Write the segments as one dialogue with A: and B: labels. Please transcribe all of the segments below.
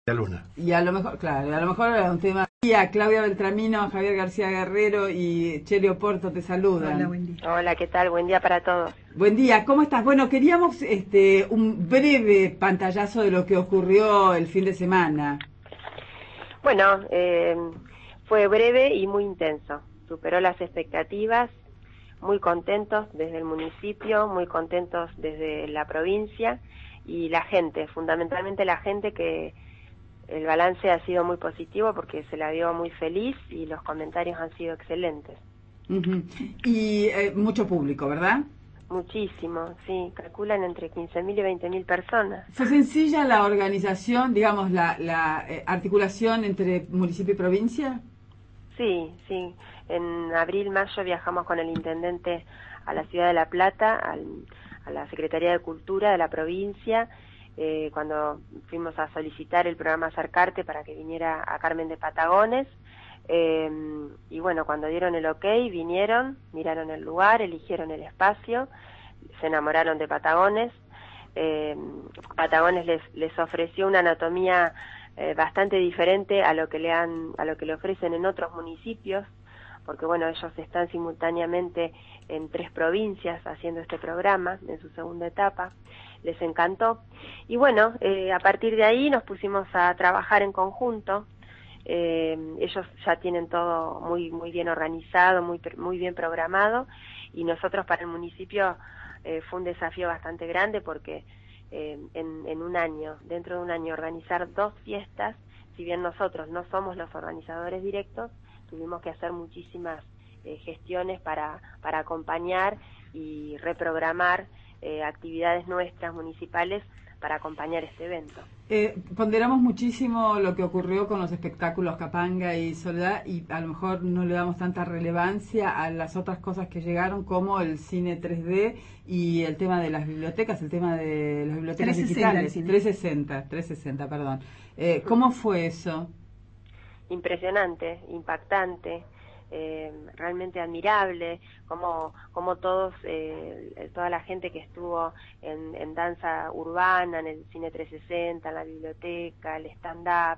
A: La luna.
B: Y a lo mejor, claro, a lo mejor es un tema. Claudia Beltramino, Javier García Guerrero y Chelio Porto te saludan.
C: Hola, buen día.
D: Hola, ¿qué tal? Buen día para todos.
B: Buen día, ¿cómo estás? Bueno, queríamos un breve pantallazo de lo que ocurrió el fin de semana.
D: Bueno, fue breve y muy intenso. Superó las expectativas, muy contentos desde el municipio, muy contentos desde la provincia y la gente, fundamentalmente la gente, que el balance ha sido muy positivo porque se la vio muy feliz y los comentarios han sido excelentes.
B: Y mucho público, ¿verdad?
D: Muchísimo, sí, calculan entre 15.000 y 20.000 personas.
B: ¿Fue sencilla la organización, digamos, la articulación entre municipio y provincia?
D: Sí, sí. En abril, mayo viajamos con el intendente a la ciudad de La Plata, a la Secretaría de Cultura de la provincia, cuando fuimos a solicitar el programa Acercarte para que viniera a Carmen de Patagones. Y bueno, cuando dieron el ok, vinieron, miraron el lugar, eligieron el espacio, se enamoraron de Patagones. Patagones les ofreció una anatomía bastante diferente a lo que le ofrecen en otros municipios, porque bueno, ellos están simultáneamente en 3 provincias haciendo este programa en su segunda etapa. Les encantó y bueno, a partir de ahí nos pusimos a trabajar en conjunto. Ellos ya tienen todo muy bien organizado, muy bien programado, y nosotros para el municipio fue un desafío bastante grande porque en un año, dentro de un año, organizar 2 fiestas, si bien nosotros no somos los organizadores directos, tuvimos que hacer muchísimas gestiones para acompañar y reprogramar actividades nuestras municipales para acompañar este evento.
B: Ponderamos muchísimo lo que ocurrió con los espectáculos Capanga y Soledad, y a lo mejor no le damos tanta relevancia a las otras cosas que llegaron, como el cine 3D y el tema de las bibliotecas, el tema de las bibliotecas
C: 360,
B: digitales. 360, perdón. ¿Cómo fue eso?
D: Impresionante, impactante, realmente admirable, como todos, toda la gente que estuvo en danza urbana, en el cine 360, en la biblioteca, el stand-up,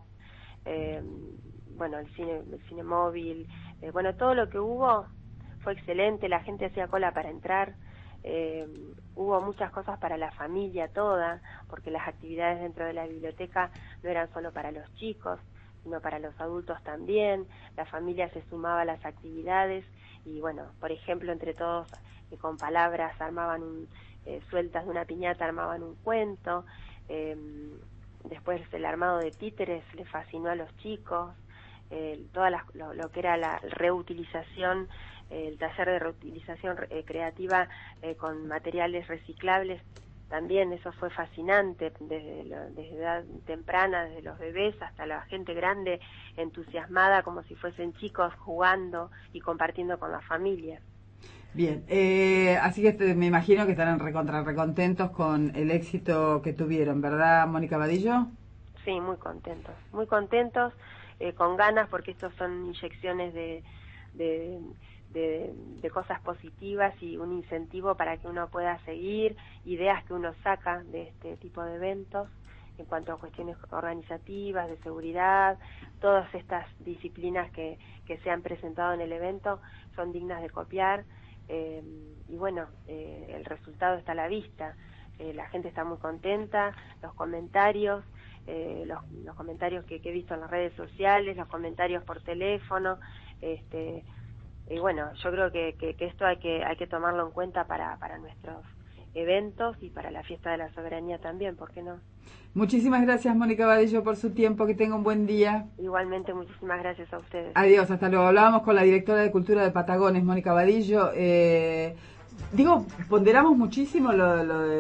D: bueno, el cine móvil, bueno, todo lo que hubo fue excelente, la gente hacía cola para entrar. Hubo muchas cosas para la familia toda, porque las actividades dentro de la biblioteca no eran solo para los chicos, sino para los adultos también. La familia se sumaba a las actividades y bueno, por ejemplo, entre todos con palabras armaban sueltas de una piñata, armaban un cuento. Después el armado de títeres le fascinó a los chicos. Lo que era la reutilización, el taller de reutilización creativa con materiales reciclables, también eso fue fascinante, desde edad temprana, desde los bebés hasta la gente grande, entusiasmada como si fuesen chicos, jugando y compartiendo con la familia.
B: Bien, así que me imagino que estarán recontentos con el éxito que tuvieron, ¿verdad, Mónica Vadillo?
D: Sí, muy contentos, con ganas, porque estos son inyecciones de cosas positivas y un incentivo para que uno pueda seguir, ideas que uno saca de este tipo de eventos en cuanto a cuestiones organizativas, de seguridad. Todas estas disciplinas que se han presentado en el evento son dignas de copiar, y bueno, el resultado está a la vista. La gente está muy contenta, los comentarios, los comentarios que he visto en las redes sociales, los comentarios por teléfono, y bueno, yo creo que esto hay que tomarlo en cuenta para nuestros eventos y para la fiesta de la soberanía también, ¿por qué no?
B: Muchísimas gracias, Mónica Vadillo, por su tiempo. Que tenga un buen día.
D: Igualmente, muchísimas gracias a ustedes.
B: Adiós, hasta luego. Hablábamos con la directora de Cultura de Patagones, Mónica Vadillo. Ponderamos muchísimo lo de